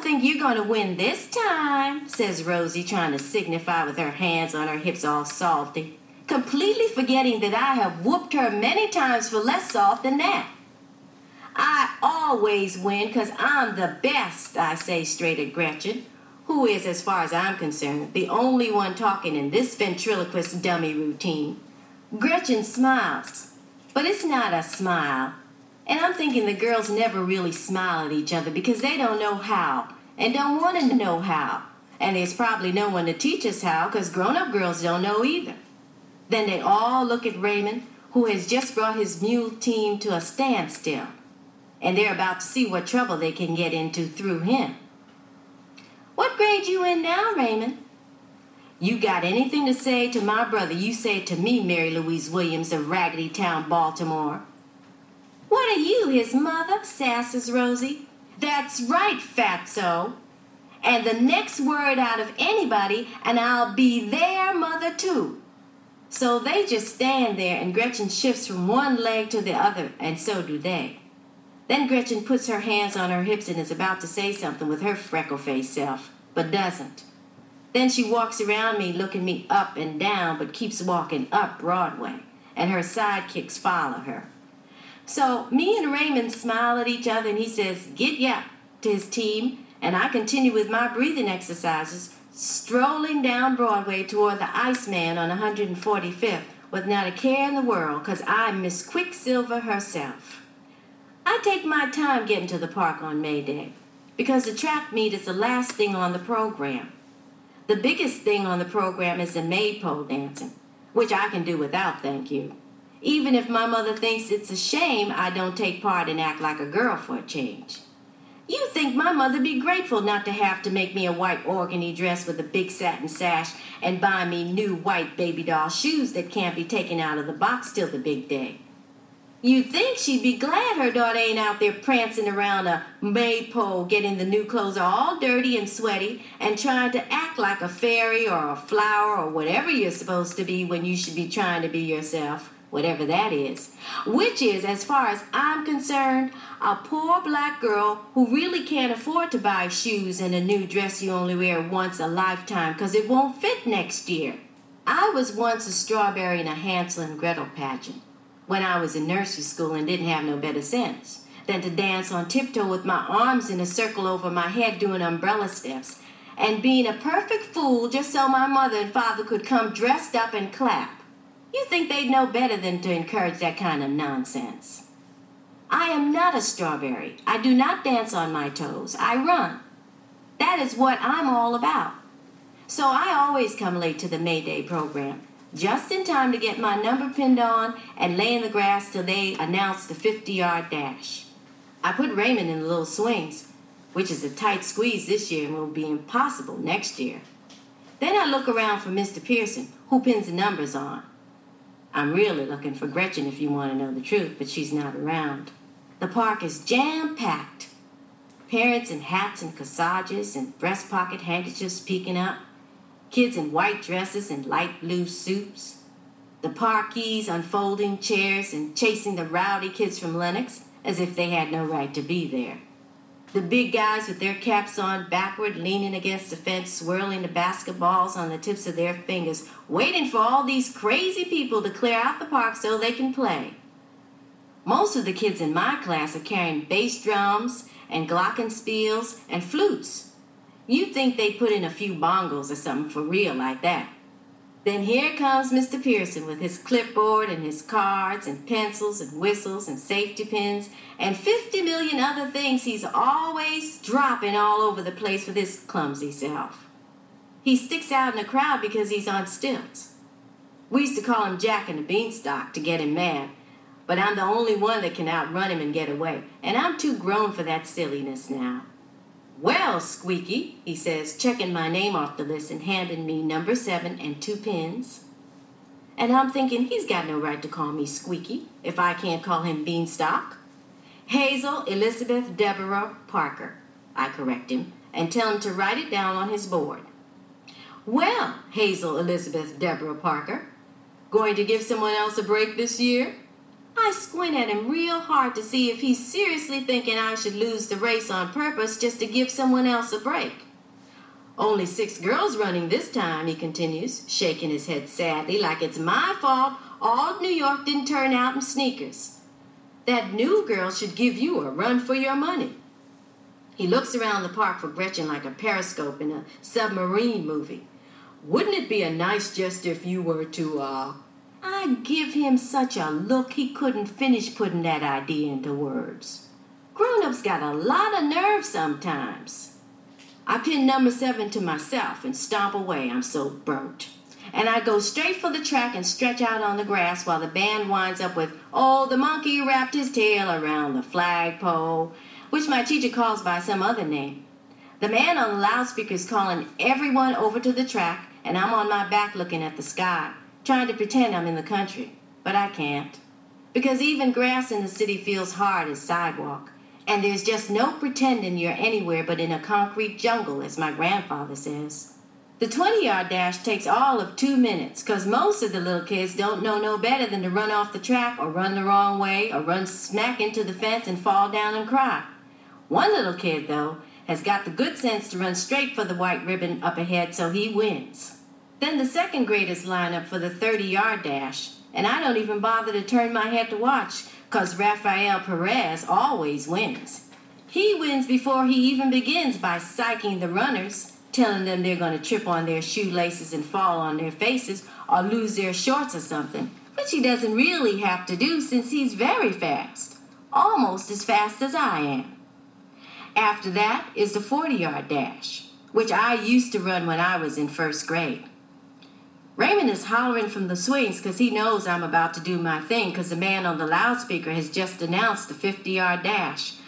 don't think you're going to win this time, says Rosie, trying to signify with her hands on her hips all salty, completely forgetting that I have whooped her many times for less salt than that. I always win because I'm the best, I say straight at Gretchen, who is, as far as I'm concerned, the only one talking in this ventriloquist dummy routine. Gretchen smiles, but it's not a smile. And I'm thinking the girls never really smile at each other because they don't know how and don't want to know how. And there's probably no one to teach us how because grown-up girls don't know either. Then they all look at Raymond, who has just brought his mule team to a standstill. And they're about to see what trouble they can get into through him. What grade you in now, Raymond? You got anything to say to my brother, you say it to me, Mary Louise Williams of Raggedy Town, Baltimore. What are you, his mother? Sasses Rosie. That's right, fatso. And the next word out of anybody, and I'll be their mother too. So they just stand there, and Gretchen shifts from one leg to the other, and so do they. Then Gretchen puts her hands on her hips and is about to say something with her freckle-faced self, but doesn't. Then she walks around me, looking me up and down, but keeps walking up Broadway, and her sidekicks follow her. So me and Raymond smile at each other, and he says, "Get ya," to his team, and I continue with my breathing exercises, strolling down Broadway toward the Iceman on 145th with not a care in the world, because I'm Miss Quicksilver herself. I take my time getting to the park on May Day, because the track meet is the last thing on the program. The biggest thing on the program is the maypole dancing, which I can do without, thank you. Even if my mother thinks it's a shame I don't take part and act like a girl for a change. You think my mother'd be grateful not to have to make me a white organdy dress with a big satin sash and buy me new white baby doll shoes that can't be taken out of the box till the big day. You'd think she'd be glad her daughter ain't out there prancing around a maypole getting the new clothes all dirty and sweaty and trying to act like a fairy or a flower or whatever you're supposed to be when you should be trying to be yourself. Whatever that is, which is, as far as I'm concerned, a poor black girl who really can't afford to buy shoes and a new dress you only wear once a lifetime because it won't fit next year. I was once a strawberry in a Hansel and Gretel pageant when I was in nursery school and didn't have no better sense than to dance on tiptoe with my arms in a circle over my head doing umbrella steps and being a perfect fool just so my mother and father could come dressed up and clap. You think they'd know better than to encourage that kind of nonsense. I am not a strawberry. I do not dance on my toes. I run. That is what I'm all about. So I always come late to the May Day program, just in time to get my number pinned on and lay in the grass till they announce the 50-yard dash. I put Raymond in the little swings, which is a tight squeeze this year and will be impossible next year. Then I look around for Mr. Pearson, who pins the numbers on. I'm really looking for Gretchen if you want to know the truth, but she's not around. The park is jam-packed. Parents in hats and corsages and breast pocket handkerchiefs peeking up. Kids in white dresses and light blue suits. The parkees unfolding chairs and chasing the rowdy kids from Lenox as if they had no right to be there. The big guys with their caps on backward, leaning against the fence, swirling the basketballs on the tips of their fingers, waiting for all these crazy people to clear out the park so they can play. Most of the kids in my class are carrying bass drums and glockenspiels and flutes. You'd think they put in a few bongos or something for real like that. Then here comes Mr. Pearson with his clipboard and his cards and pencils and whistles and safety pins and 50 million other things he's always dropping all over the place with his clumsy self. He sticks out in the crowd because he's on stilts. We used to call him Jack and the Beanstalk to get him mad, but I'm the only one that can outrun him and get away, and I'm too grown for that silliness now. Well, Squeaky, he says, checking my name off the list and handing me number 7 and 2 pins. And I'm thinking he's got no right to call me Squeaky if I can't call him Beanstalk. Hazel Elizabeth Deborah Parker, I correct him, and tell him to write it down on his board. Well, Hazel Elizabeth Deborah Parker, going to give someone else a break this year? I squint at him real hard to see if he's seriously thinking I should lose the race on purpose just to give someone else a break. Only 6 girls running this time, he continues, shaking his head sadly like it's my fault all New York didn't turn out in sneakers. That new girl should give you a run for your money. He looks around the park for Gretchen like a periscope in a submarine movie. Wouldn't it be a nice gesture if you were to, I give him such a look he couldn't finish putting that idea into words. Grown-ups got a lot of nerve sometimes. I pin number 7 to myself and stomp away, I'm so burnt. And I go straight for the track and stretch out on the grass while the band winds up with, "Oh, the monkey wrapped his tail around the flagpole," which my teacher calls by some other name. The man on the loudspeaker's calling everyone over to the track, and I'm on my back looking at the sky, trying to pretend I'm in the country. But I can't. Because even grass in the city feels hard as sidewalk, and there's just no pretending you're anywhere but in a concrete jungle, as my grandfather says. The 20-yard dash takes all of 2 minutes, because most of the little kids don't know no better than to run off the track or run the wrong way or run smack into the fence and fall down and cry. One little kid, though, has got the good sense to run straight for the white ribbon up ahead, so he wins. Then the second graders line up for the 30-yard dash, and I don't even bother to turn my head to watch, because Rafael Perez always wins. He wins before he even begins by psyching the runners, telling them they're going to trip on their shoelaces and fall on their faces or lose their shorts or something, which he doesn't really have to do since he's very fast, almost as fast as I am. After that is the 40-yard dash, which I used to run when I was in first grade. Raymond is hollering from the swings because he knows I'm about to do my thing because the man on the loudspeaker has just announced the 50-yard dash,